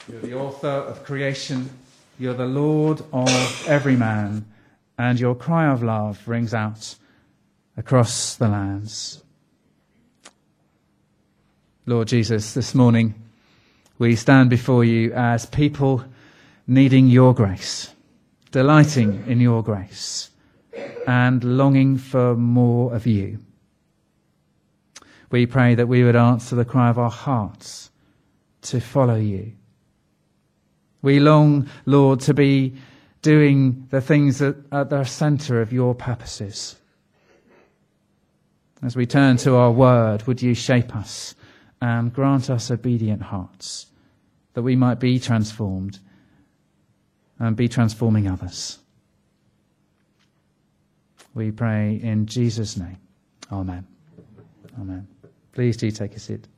You're the author of creation. You're the Lord of every man. And your cry of love rings out across the lands. Lord Jesus, this morning we stand before you as people needing your grace, delighting in your grace, and longing for more of you. We pray that we would answer the cry of our hearts to follow you. We long, Lord, to be doing the things that are at the centre of your purposes. As we turn to our word, would you shape us and grant us obedient hearts, that we might be transformed and be transforming others. We pray in Jesus' name. Amen. Amen. Please do take a seat.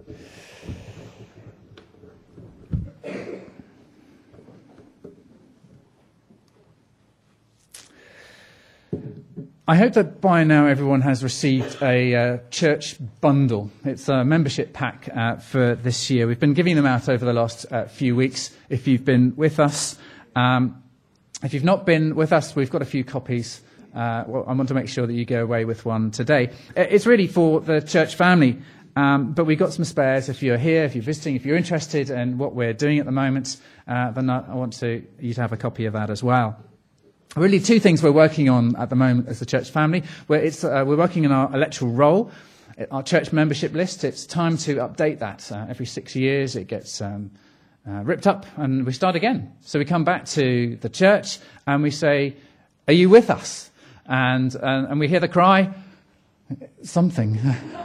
I hope that by now everyone has received a church bundle. It's a membership pack for this year. We've been giving them out over the last few weeks. If you've been with us, if you've not been with us, we've got a few copies. I want to make sure that you go away with one today. It's really for the church family, but we've got some spares. If you're here, if you're visiting, if you're interested in what we're doing at the moment, then I want you to have a copy of that as well. Really, two things we're working on at the moment as a church family. We're working on our electoral roll, our church membership list. It's time to update that. Every 6 years it gets ripped up and we start again. So we come back to the church and we say, are you with us? And we hear the cry, something.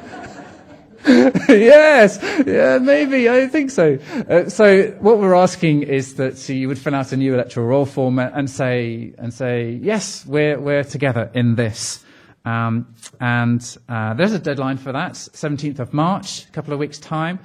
Yes, yeah, maybe, I think so. So what we're asking is that you would fill out a new electoral roll form and say, yes, we're together in this. There's a deadline for that, 17th of March, a couple of weeks' time.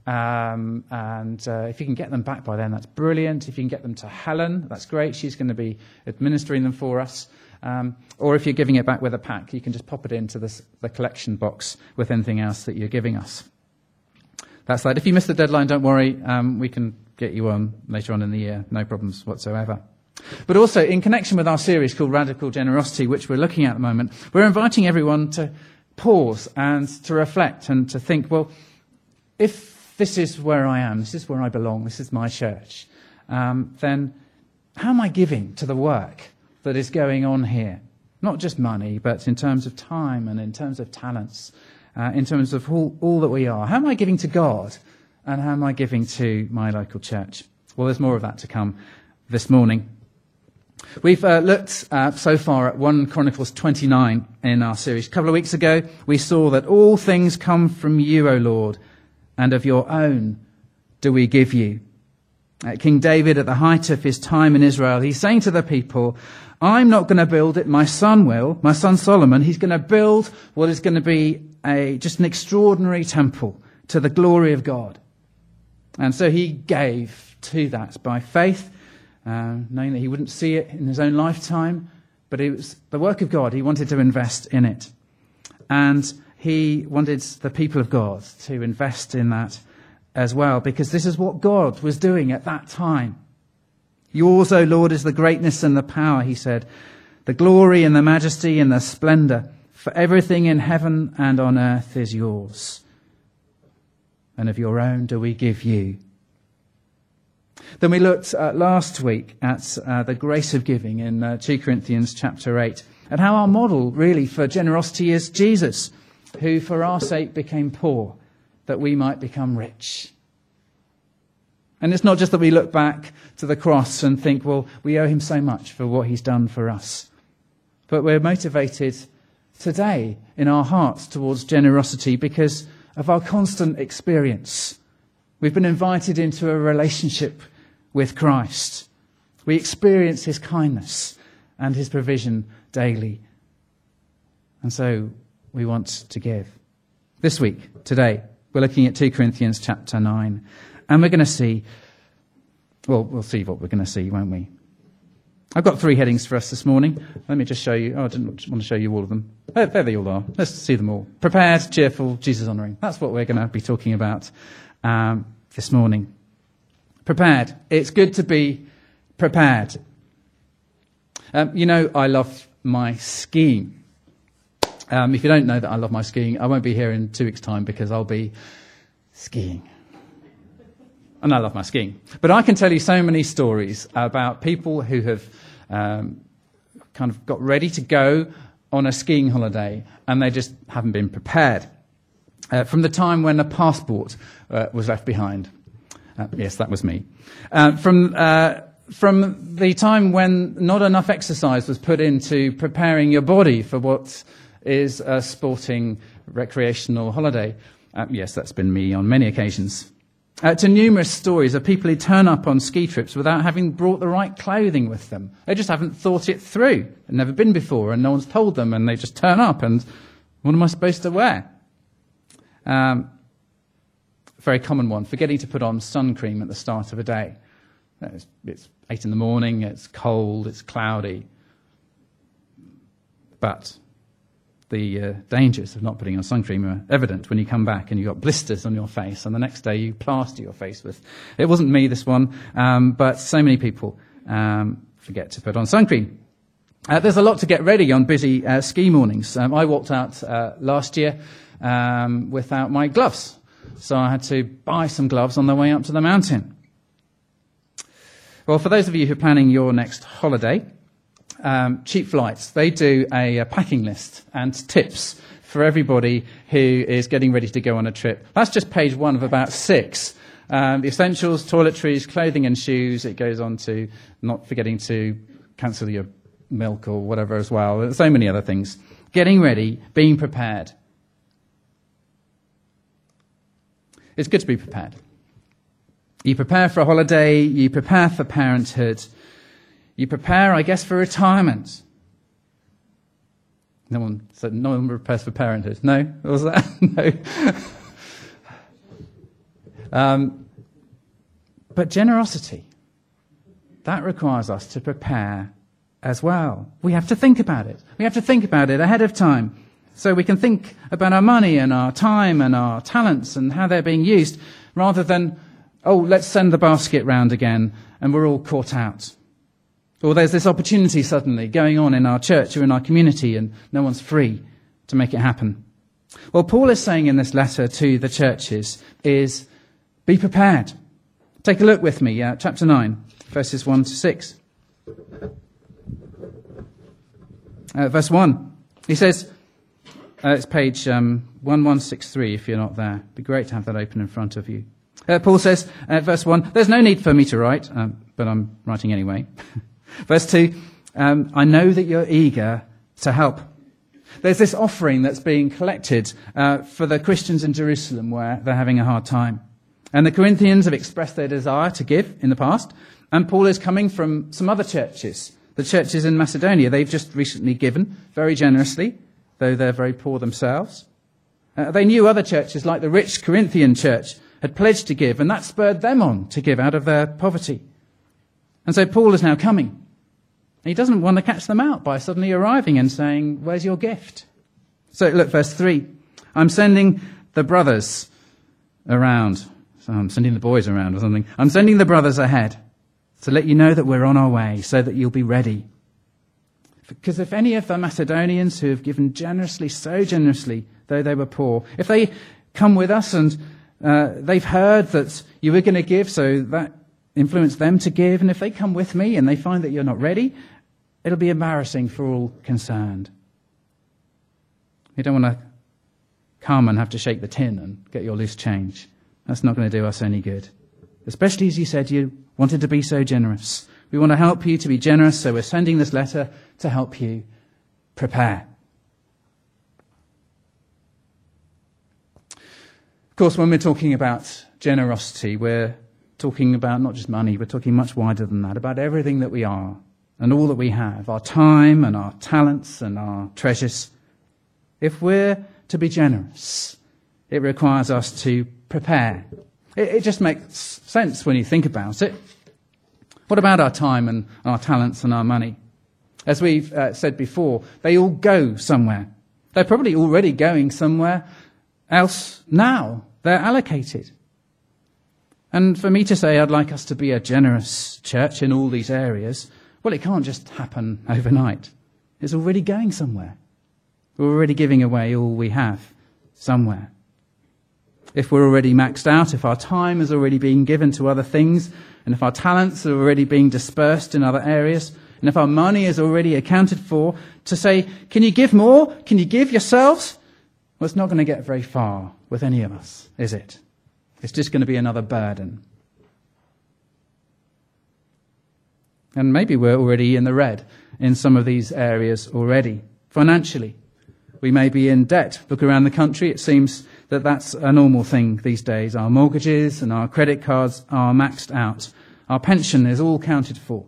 If you can get them back by then, that's brilliant. If you can get them to Helen, that's great. She's going to be administering them for us. Or if you're giving it back with a pack, you can just pop it into the collection box with anything else that you're giving us. That's that. If you miss the deadline, don't worry. We can get you on later on in the year. No problems whatsoever. But also, in connection with our series called Radical Generosity, which we're looking at the moment, we're inviting everyone to pause and to reflect and to think, well, if this is where I am, this is where I belong, this is my church, then how am I giving to the work that is going on here? Not just money, but in terms of time and in terms of talents, in terms of all that we are. How am I giving to God? And how am I giving to my local church? Well, there's more of that to come this morning. We've looked so far at 1 Chronicles 29 in our series. A couple of weeks ago, we saw that all things come from you, O Lord, and of your own do we give you. King David, at the height of his time in Israel, he's saying to the people, I'm not going to build it, my son will. My son Solomon, he's going to build what is going to be just an extraordinary temple to the glory of God. And so he gave to that by faith, knowing that he wouldn't see it in his own lifetime, but it was the work of God. He wanted to invest in it. And he wanted the people of God to invest in that as well, because this is what God was doing at that time. Yours, O Lord, is the greatness and the power, he said, the glory and the majesty and the splendor, for everything in heaven and on earth is yours. And of your own do we give you. Then we looked last week at the grace of giving in 2 Corinthians chapter 8, and how our model really for generosity is Jesus, who for our sake became poor, that we might become rich. And it's not just that we look back to the cross and think, well, we owe him so much for what he's done for us. But we're motivated today in our hearts towards generosity because of our constant experience. We've been invited into a relationship with Christ. We experience his kindness and his provision daily. And so we want to give. This week, today, we're looking at 2 Corinthians chapter 9. And we're going to see, well, we'll see what we're going to see, won't we? I've got 3 headings for us this morning. Let me just show you. Oh, I didn't want to show you all of them. There they all are. Let's see them all. Prepared, cheerful, Jesus-honouring. That's what we're going to be talking about this morning. Prepared. It's good to be prepared. I love my skiing. If you don't know that I love my skiing, I won't be here in 2 weeks' time because I'll be skiing. And I love my skiing. But I can tell you so many stories about people who have kind of got ready to go on a skiing holiday and they just haven't been prepared. From the time when a passport was left behind. Yes, that was me. From the time when not enough exercise was put into preparing your body for what is a sporting, recreational holiday. Yes, that's been me on many occasions. To numerous stories of people who turn up on ski trips without having brought the right clothing with them. They just haven't thought it through. They've never been before and no one's told them and they just turn up and what am I supposed to wear? Very common one, forgetting to put on sun cream at the start of a day. It's 8 a.m, it's cold, it's cloudy. But the dangers of not putting on sun cream are evident when you come back and you've got blisters on your face and the next day you plaster your face with. It wasn't me, this one, but so many people forget to put on sun cream. There's a lot to get ready on busy ski mornings. I walked out last year without my gloves. So I had to buy some gloves on the way up to the mountain. Well, for those of you who are planning your next holiday, Cheap Flights, they do a packing list and tips for everybody who is getting ready to go on a trip. That's just page 1 of about 6. The essentials, toiletries, clothing and shoes. It goes on to not forgetting to cancel your milk or whatever as well. There's so many other things. Getting ready, being prepared. It's good to be prepared. You prepare for a holiday, you prepare for parenthood, you prepare, I guess, for retirement. No one said no one prepares for parenthood. No? What was that? No. But generosity, that requires us to prepare as well. We have to think about it. We have to think about it ahead of time. So we can think about our money and our time and our talents and how they're being used, rather than, let's send the basket round again and we're all caught out. Or there's this opportunity suddenly going on in our church or in our community and no one's free to make it happen. Well, Paul is saying in this letter to the churches is, be prepared. Take a look with me, chapter 9, verses 1 to 6. Verse 1, he says, it's page 1163 if you're not there. It'd be great to have that open in front of you. Paul says, verse 1, there's no need for me to write, but I'm writing anyway. Verse 2, I know that you're eager to help. There's this offering that's being collected for the Christians in Jerusalem where they're having a hard time. And the Corinthians have expressed their desire to give in the past. And Paul is coming from some other churches, the churches in Macedonia. They've just recently given very generously, though they're very poor themselves. They knew other churches, like the rich Corinthian church, had pledged to give, and that spurred them on to give out of their poverty. And so Paul is now coming. He doesn't want to catch them out by suddenly arriving and saying, where's your gift? So look, verse 3. I'm sending the brothers around. So I'm sending the boys around or something. I'm sending the brothers ahead to let you know that we're on our way so that you'll be ready. Because if any of the Macedonians who have given generously, so generously, though they were poor, if they come with us and they've heard that you were going to give, so that influenced them to give, and if they come with me and they find that you're not ready, it'll be embarrassing for all concerned. You don't want to come and have to shake the tin and get your loose change. That's not going to do us any good. Especially as you said you wanted to be so generous. We want to help you to be generous, so we're sending this letter to help you prepare. Of course, when we're talking about generosity, we're talking about not just money, we're talking much wider than that, about everything that we are and all that we have, our time and our talents and our treasures. If we're to be generous, it requires us to prepare. It just makes sense when you think about it. What about our time and our talents and our money? As we've said before, they all go somewhere. They're probably already going somewhere else now. They're allocated. And for me to say I'd like us to be a generous church in all these areas, well, it can't just happen overnight. It's already going somewhere. We're already giving away all we have somewhere. If we're already maxed out, if our time is already being given to other things, and if our talents are already being dispersed in other areas, and if our money is already accounted for, to say, can you give more? Can you give yourselves? Well, it's not going to get very far with any of us, is it? It's just going to be another burden. And maybe we're already in the red in some of these areas already, financially. We may be in debt. Look around the country, it seems that that's a normal thing these days. Our mortgages and our credit cards are maxed out. Our pension is all counted for.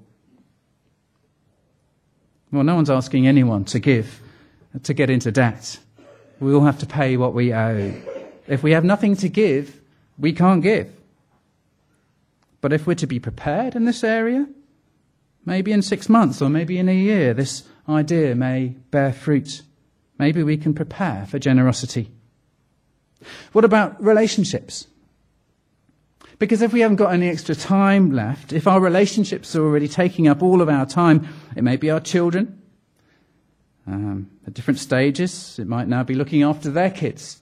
Well, no one's asking anyone to give, to get into debt. We all have to pay what we owe. If we have nothing to give, we can't give. But if we're to be prepared in this area, maybe in 6 months or maybe in a year, this idea may bear fruit. Maybe we can prepare for generosity. What about relationships? Because if we haven't got any extra time left, if our relationships are already taking up all of our time, it may be our children. At different stages, it might now be looking after their kids.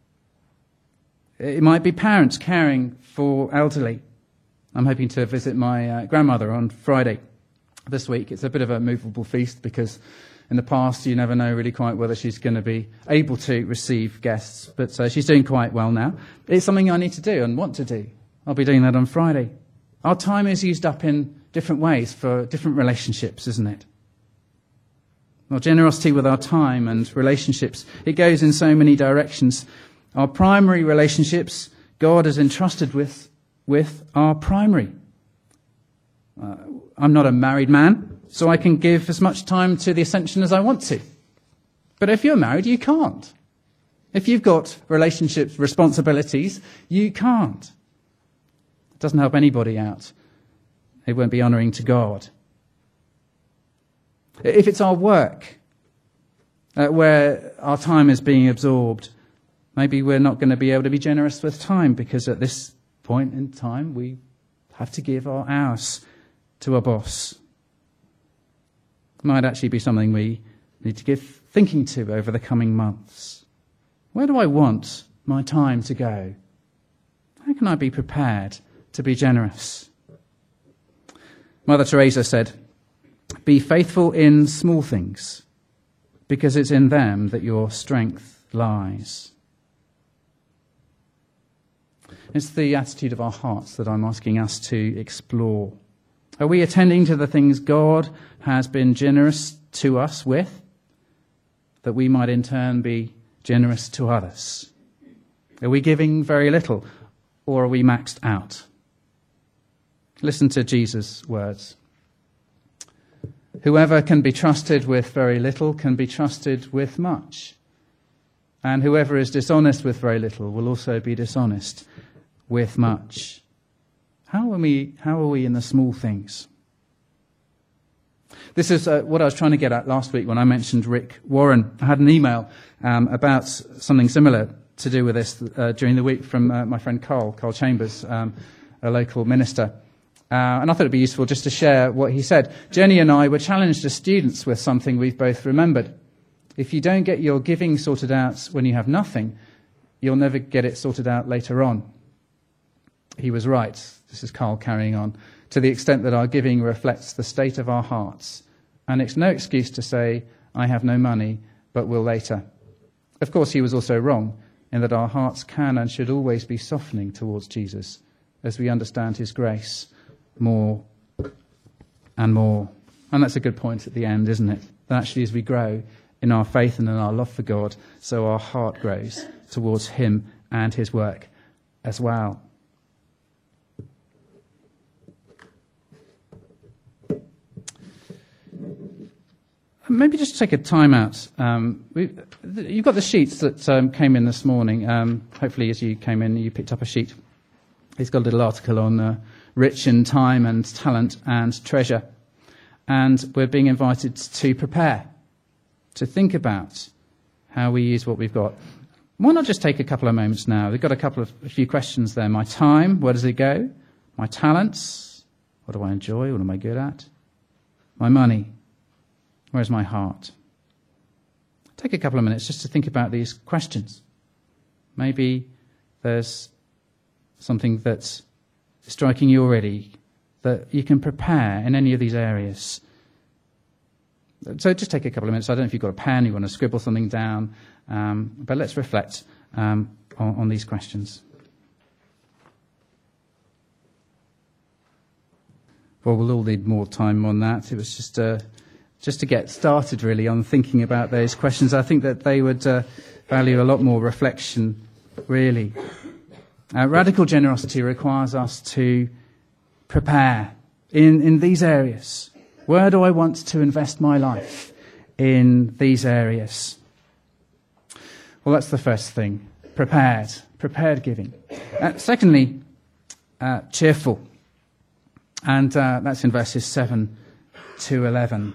It might be parents caring for elderly. I'm hoping to visit my grandmother on Friday this week. It's a bit of a movable feast because in the past you never know really quite whether she's going to be able to receive guests. But she's doing quite well now. It's something I need to do and want to do. I'll be doing that on Friday. Our time is used up in different ways for different relationships, isn't it? Well, generosity with our time and relationships, it goes in so many directions. Our primary relationships, God is entrusted with are primary. I'm not a married man, so I can give as much time to the Ascension as I want to. But if you're married, you can't. If you've got relationships, responsibilities, you can't. It doesn't help anybody out. It won't be honouring to God. If it's our work where our time is being absorbed, maybe we're not going to be able to be generous with time because at this point in time we have to give our hours to a boss. It might actually be something we need to give thinking to over the coming months. Where do I want my time to go? How can I be prepared to be generous? Mother Teresa said, "Be faithful in small things, because it's in them that your strength lies." It's the attitude of our hearts that I'm asking us to explore. Are we attending to the things God has been generous to us with, that we might in turn be generous to others? Are we giving very little, or are we maxed out? Listen to Jesus' words. Whoever can be trusted with very little can be trusted with much. And whoever is dishonest with very little will also be dishonest with much. How are we in the small things? This is what I was trying to get at last week when I mentioned Rick Warren. I had an email about something similar to do with this during the week from my friend Carl Chambers, a local minister. And I thought it'd be useful just to share what he said. Jenny and I were challenged as students with something we've both remembered. If you don't get your giving sorted out when you have nothing, you'll never get it sorted out later on. He was right. This is Carl carrying on. To the extent that our giving reflects the state of our hearts. And it's no excuse to say, I have no money, but will later. Of course, he was also wrong in that our hearts can and should always be softening towards Jesus as we understand his grace more and more. And that's a good point at the end, isn't it? That actually as we grow in our faith and in our love for God, so our heart grows towards him and his work as well. Maybe just take a time out. You've got the sheets that came in this morning. Hopefully as you came in, you picked up a sheet. It's got a little article on rich in time and talent and treasure. And we're being invited to prepare, to think about how we use what we've got. Why not just take a couple of moments now? We've got a few questions there. My time, where does it go? My talents, what do I enjoy? What am I good at? My money, where's my heart? Take a couple of minutes just to think about these questions. Maybe there's something that's striking you already that you can prepare in any of these areas. So just take a couple of minutes. I don't know if you've got a pen, you want to scribble something down, but let's reflect on these questions. Well, we'll all need more time on that. It was just to get started, really, on thinking about those questions. I think that they would value a lot more reflection, really. Radical generosity requires us to prepare in these areas. Where do I want to invest my life in these areas? Well, that's the first thing. Prepared giving. Secondly, cheerful. And that's in verses 7 to 11.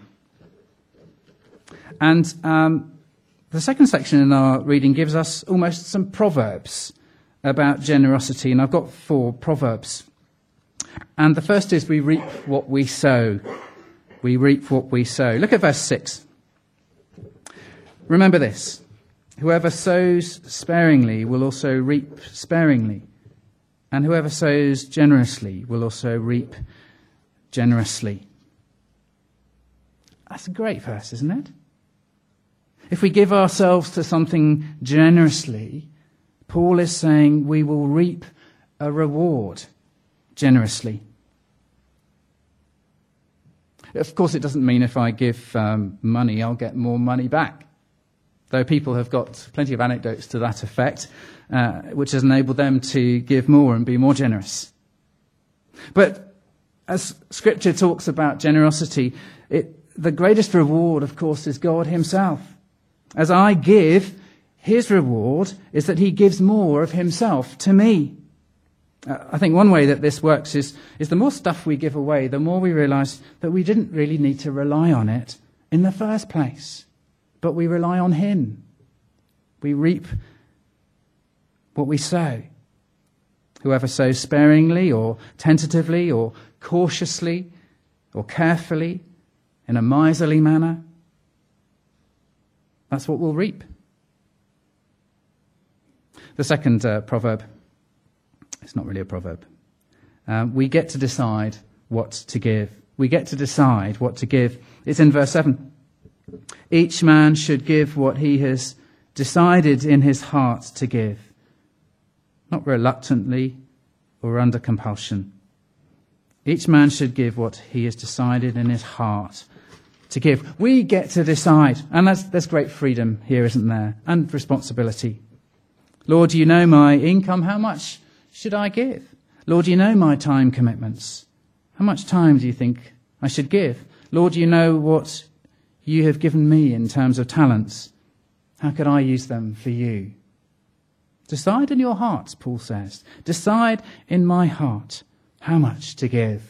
And the second section in our reading gives us almost some proverbs about generosity. And I've got 4 proverbs. And the first is, we reap what we sow. We reap what we sow. Look at verse 6. Remember this. Whoever sows sparingly will also reap sparingly. And whoever sows generously will also reap generously. That's a great verse, isn't it? If we give ourselves to something generously, Paul is saying we will reap a reward generously. Of course, it doesn't mean if I give money, I'll get more money back. Though people have got plenty of anecdotes to that effect, which has enabled them to give more and be more generous. But as Scripture talks about generosity, the greatest reward, of course, is God himself. As I give, his reward is that he gives more of himself to me. I think one way that this works is the more stuff we give away, the more we realize that we didn't really need to rely on it in the first place, but we rely on him. We reap what we sow. Whoever sows sparingly or tentatively or cautiously or carefully in a miserly manner, that's what we'll reap. The second proverb, it's not really a proverb. We get to decide what to give. We get to decide what to give. It's in verse 7. Each man should give what he has decided in his heart to give, not reluctantly or under compulsion. Each man should give what he has decided in his heart to give. We get to decide, and there's great freedom here, isn't there? And responsibility. Lord, you know my income. How much should I give? Lord, you know my time commitments. How much time do you think I should give? Lord, you know what you have given me in terms of talents. How could I use them for you? Decide in your hearts, Paul says. Decide in my heart how much to give.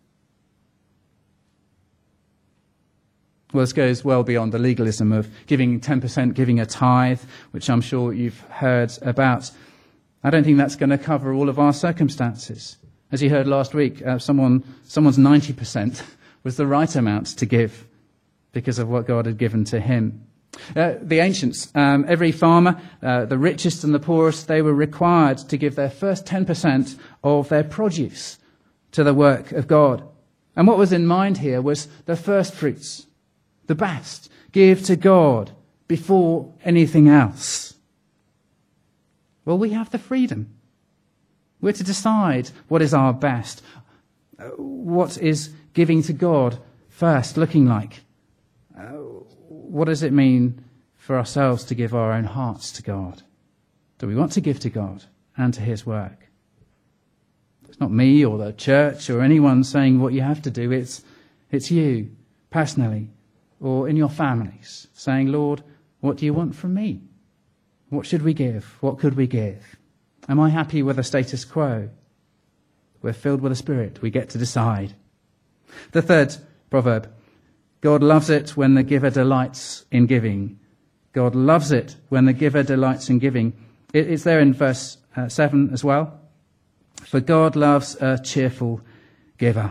Well, this goes well beyond the legalism of giving 10%, giving a tithe, which I'm sure you've heard about. I don't think that's going to cover all of our circumstances. As you heard last week, someone's 90% was the right amount to give because of what God had given to him. The ancients, every farmer, the richest and the poorest, they were required to give their first 10% of their produce to the work of God. And what was in mind here was the first fruits, the best. Give to God before anything else. Well, we have the freedom. We're to decide what is our best. What is giving to God first looking like? What does it mean for ourselves to give our own hearts to God? Do we want to give to God and to his work? It's not me or the church or anyone saying what you have to do. It's you personally or in your families saying, Lord, what do you want from me? What should we give? What could we give? Am I happy with the status quo? We're filled with the Spirit. We get to decide. The third proverb, God loves it when the giver delights in giving. God loves it when the giver delights in giving. It's there in verse 7 as well. For God loves a cheerful giver.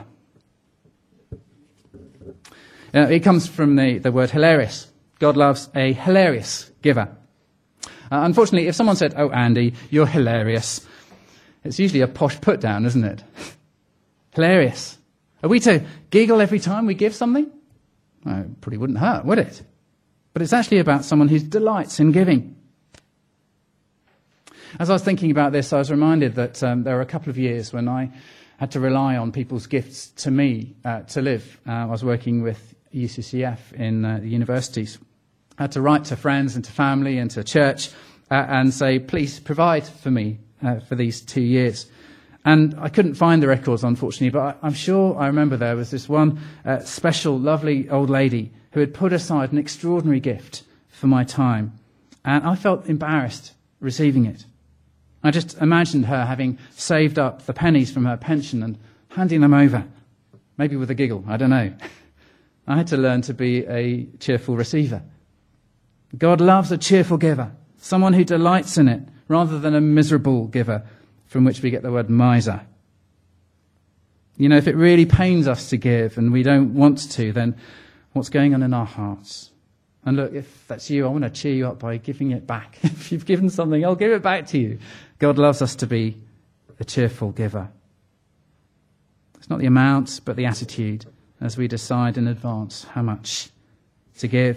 It comes from the word hilarious. God loves a hilarious giver. Unfortunately, if someone said, "Oh, Andy, you're hilarious," it's usually a posh put down, isn't it? Hilarious. Are we to giggle every time we give something? Well, it probably wouldn't hurt, would it? But it's actually about someone who delights in giving. As I was thinking about this, I was reminded that there were a couple of years when I had to rely on people's gifts to me to live. I was working with UCCF in the universities. I had to write to friends and to family and to church and say, please provide for me for these 2 years. And I couldn't find the records, unfortunately, but I'm sure I remember there was this one special, lovely old lady who had put aside an extraordinary gift for my time. And I felt embarrassed receiving it. I just imagined her having saved up the pennies from her pension and handing them over, maybe with a giggle, I don't know. I had to learn to be a cheerful receiver. God loves a cheerful giver, someone who delights in it, rather than a miserable giver, from which we get the word miser. You know, if it really pains us to give and we don't want to, then what's going on in our hearts? And look, if that's you, I want to cheer you up by giving it back. If you've given something, I'll give it back to you. God loves us to be a cheerful giver. It's not the amount, but the attitude as we decide in advance how much to give.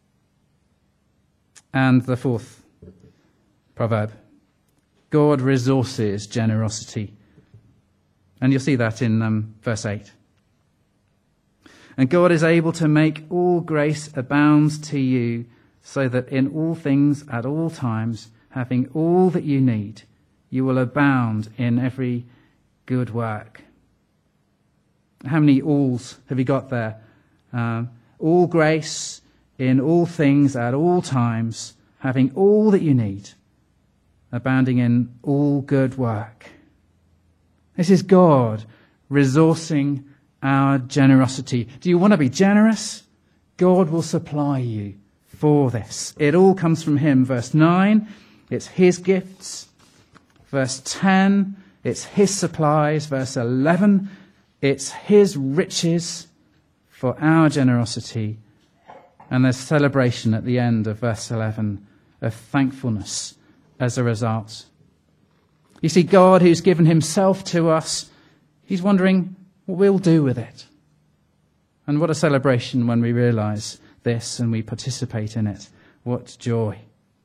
And the fourth proverb, God resources generosity. And you'll see that in verse 8. And God is able to make all grace abound to you, so that in all things at all times, having all that you need, you will abound in every good work. How many alls have you got there? All grace in all things at all times, having all that you need, abounding in all good work. This is God resourcing our generosity. Do you want to be generous? God will supply you for this. It all comes from him. Verse 9, it's his gifts. Verse 10, it's his supplies. Verse 11, it's his riches for our generosity. And there's celebration at the end of verse 11 of thankfulness as a result. You see, God, who's given himself to us, he's wondering what we'll do with it. And what a celebration when we realize this and we participate in it. What joy.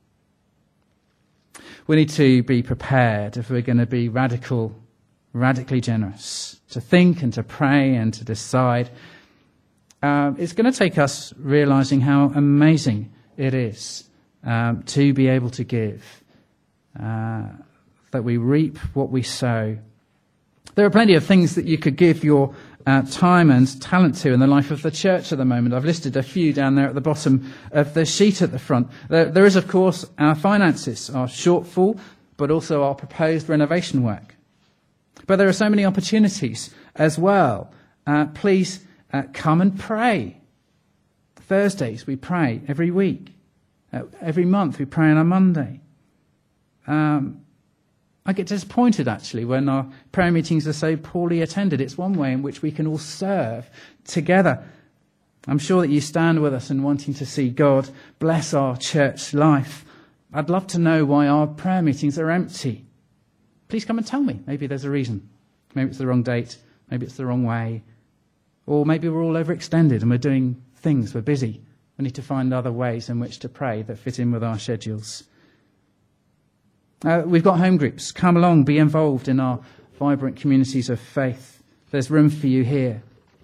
We need to be prepared if we're going to be radically generous, to think and to pray and to decide. It's going to take us realizing how amazing it is to be able to give, that we reap what we sow. There are plenty of things that you could give your time and talent to in the life of the church at the moment. I've listed a few down there at the bottom of the sheet at the front. There is, of course, our finances, our shortfall, but also our proposed renovation work. But there are so many opportunities as well. Please come and pray. Thursdays we pray every week. Every month we pray on a Monday. I get disappointed, actually, when our prayer meetings are so poorly attended. It's one way in which we can all serve together. I'm sure that you stand with us in wanting to see God bless our church life. I'd love to know why our prayer meetings are empty. Please come and tell me. Maybe there's a reason. Maybe it's the wrong date. Maybe it's the wrong way. Or maybe we're all overextended and we're doing things. We're busy. We need to find other ways in which to pray that fit in with our schedules. We've got home groups. Come along, be involved in our vibrant communities of faith. There's room for you here.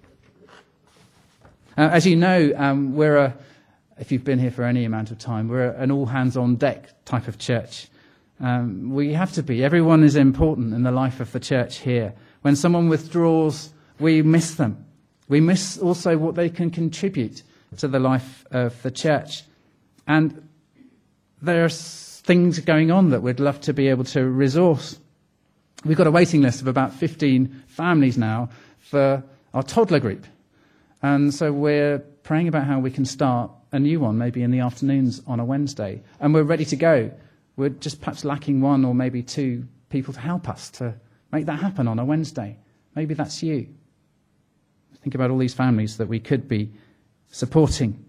As you know, if you've been here for any amount of time, we're an all-hands-on-deck type of church. We have to be. Everyone is important in the life of the church here. When someone withdraws, we miss them. We miss also what they can contribute to the life of the church. And there's things going on that we'd love to be able to resource. We've got a waiting list of about 15 families now for our toddler group. And so we're praying about how we can start a new one, maybe in the afternoons on a Wednesday. And we're ready to go we're just perhaps lacking one or maybe two people to help us to make that happen on a Wednesday. Maybe that's you. Think about all these families that we could be supporting.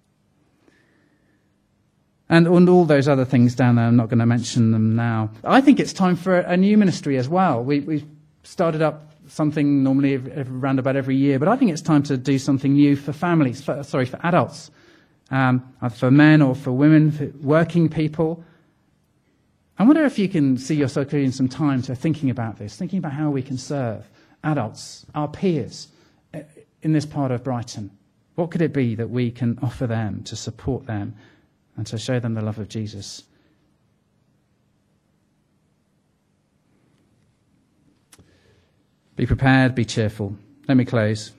And on all those other things down there, I'm not going to mention them now. I think it's time for a new ministry as well. We've started up something normally around about every year, but I think it's time to do something new for families, for adults, either for men or for women, for working people. I wonder if you can see yourself giving some time to thinking about this, thinking about how we can serve adults, our peers, in this part of Brighton. What could it be that we can offer them to support them and to show them the love of Jesus? Be prepared, be cheerful. Let me close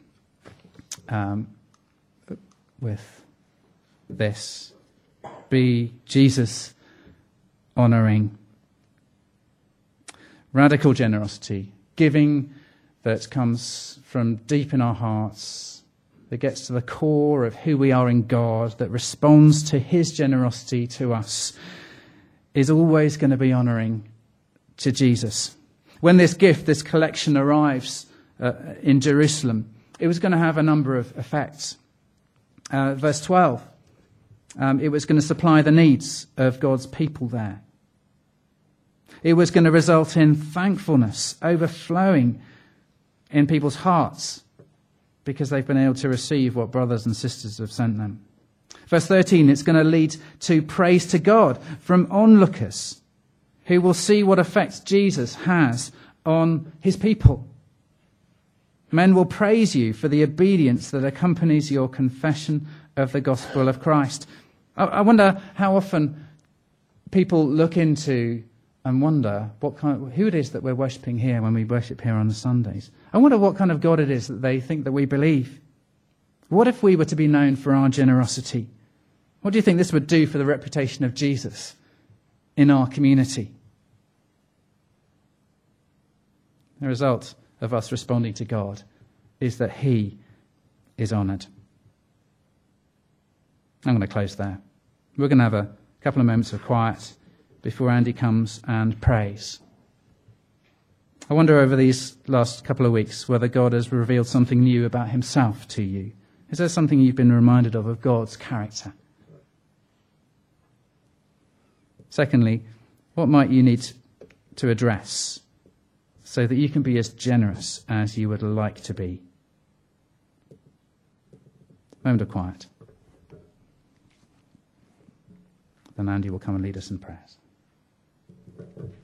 with this. Be Jesus honouring. Radical generosity, giving that comes from deep in our hearts, that gets to the core of who we are in God, that responds to his generosity to us, is always going to be honouring to Jesus. When this gift, this collection arrives in Jerusalem, it was going to have a number of effects. Verse 12, it was going to supply the needs of God's people there. It was going to result in thankfulness overflowing in people's hearts because they've been able to receive what brothers and sisters have sent them. Verse 13, it's going to lead to praise to God from onlookers who will see what effect Jesus has on his people. Men will praise you for the obedience that accompanies your confession of the gospel of Christ. I wonder how often people look into and wonder who it is that we're worshipping here when we worship here on the Sundays. I wonder what kind of God it is that they think that we believe. What if we were to be known for our generosity? What do you think this would do for the reputation of Jesus in our community? The result of us responding to God is that he is honoured. I'm going to close there. We're going to have a couple of moments of quiet before Andy comes and prays. I wonder over these last couple of weeks whether God has revealed something new about himself to you. Is there something you've been reminded of God's character? Secondly, what might you need to address so that you can be as generous as you would like to be? Moment of quiet. Then Andy will come and lead us in prayers.